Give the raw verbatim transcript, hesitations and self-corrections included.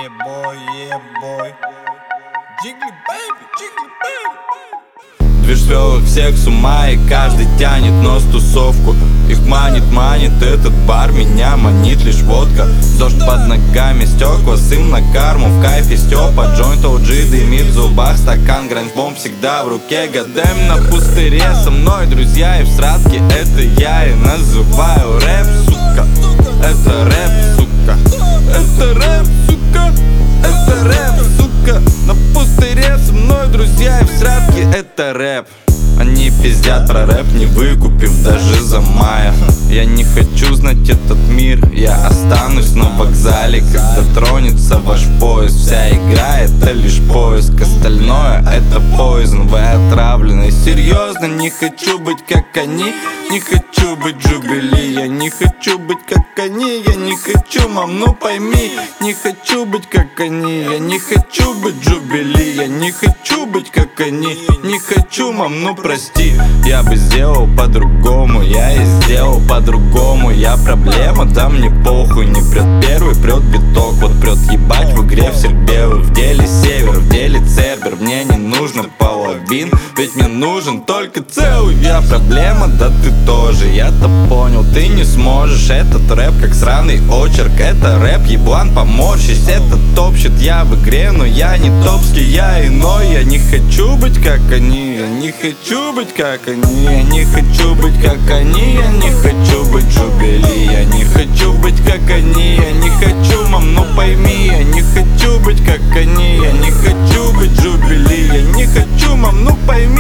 Yeah boy, yeah boy. Jiggly baby, jiggly baby. Движ свел их всех с ума, и каждый тянет нос в тусовку. Их манит, манит этот бар, меня манит лишь водка. Дождь под ногами, стекла, сын на карму, в кайфе Степа. Джойнт о джи дымит в зубах, стакан грандбом всегда в руке. Гадаем на пустыре со мной, друзья, и в сратке это я и называю рэп, сука. Это рэп, сука. Это рэп, сука. Это рэп, сука. На пустыре со мной, друзья, и в сратке это рэп. Они пиздят про рэп, не выкупив даже за мая. Я не хочу знать этот мир, я останусь на вокзале, когда тронется ваш поезд. Вся игра это лишь поиск, остальное это поизн. Вы отравлены, серьезно, не хочу быть как они. Не хочу быть Джубили, я не хочу быть как они. Я не хочу, мам, ну пойми. Не хочу быть как они, я не хочу быть Джубили. Я не хочу быть как они. Не хочу, мам, ну прости. Я бы сделал по-другому, я и сделал по-другому. Я проблема, да мне похуй. Не прет первый, прет биток. Вот прет ебать в игре все белый. В деле север, в деле цербер. Мне не нужно половин, ведь мне нужен только целый. Я проблема, да ты тоже. Я-то понял, ты не сможешь. Этот рэп как сраный очерк. Это рэп, еблан, поморщись. Это топчет я в игре, но я не топский, я иной. Я не хочу быть как они. Я не хочу быть как они. Я не хочу быть как они. Я не хочу быть Джубили. Я не хочу быть как они. Я не хочу, мам, ну пойми. Я не хочу быть как они. Я не хочу быть Джубили. Я не хочу, мам, ну пойми.